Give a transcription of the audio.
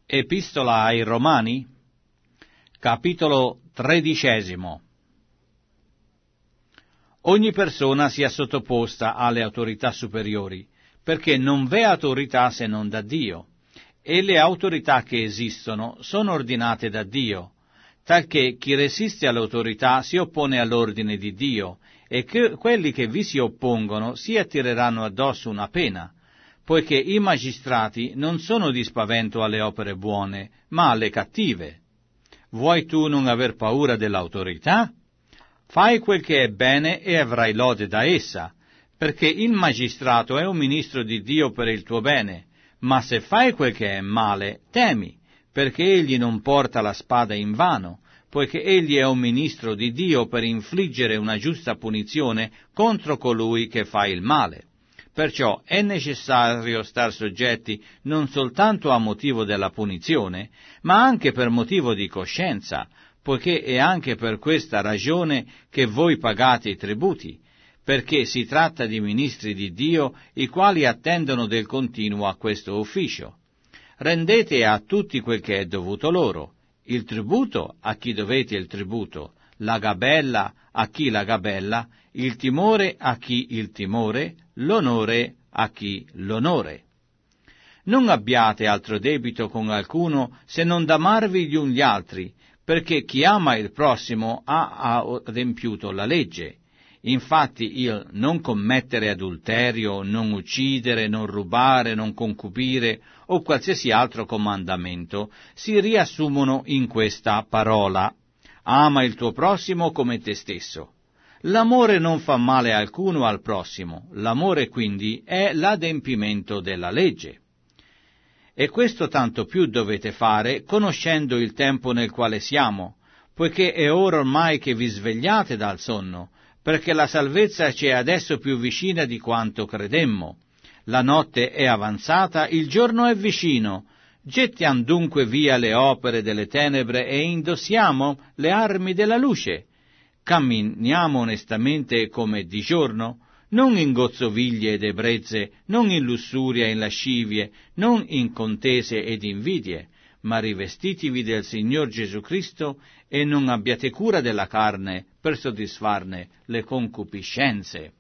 Epistola ai Romani, capitolo 13. Ogni persona sia sottoposta alle autorità superiori, perché non v'è autorità se non da Dio, e le autorità che esistono sono ordinate da Dio, talché chi resiste all'autorità si oppone all'ordine di Dio, e che quelli che vi si oppongono si attireranno addosso una pena, poiché i magistrati non sono di spavento alle opere buone, ma alle cattive. Vuoi tu non aver paura dell'autorità? Fai quel che è bene e avrai lode da essa, perché il magistrato è un ministro di Dio per il tuo bene, ma se fai quel che è male, temi, perché egli non porta la spada invano, poiché egli è un ministro di Dio per infliggere una giusta punizione contro colui che fa il male. Perciò è necessario star soggetti non soltanto a motivo della punizione, ma anche per motivo di coscienza, poiché è anche per questa ragione che voi pagate i tributi, perché si tratta di ministri di Dio, i quali attendono del continuo a questo ufficio. Rendete a tutti quel che è dovuto loro, il tributo a chi dovete il tributo, la gabella a chi la gabella, il timore a chi il timore, l'onore a chi l'onore. Non abbiate altro debito con alcuno se non d'amarvi gli uni gli altri, perché chi ama il prossimo ha adempiuto la legge. Infatti il non commettere adulterio, non uccidere, non rubare, non concupire o qualsiasi altro comandamento si riassumono in questa parola: ama il tuo prossimo come te stesso. L'amore non fa male alcuno al prossimo, l'amore quindi è l'adempimento della legge. E questo tanto più dovete fare conoscendo il tempo nel quale siamo, poiché è ora ormai che vi svegliate dal sonno, perché la salvezza ci è adesso più vicina di quanto credemmo. La notte è avanzata, il giorno è vicino. Gettiamo dunque via le opere delle tenebre e indossiamo le armi della luce. Camminiamo onestamente come di giorno, non in gozzoviglie ed ebbrezze, non in lussuria e in lascivie, non in contese ed invidie, ma rivestitivi del Signor Gesù Cristo e non abbiate cura della carne per soddisfarne le concupiscenze.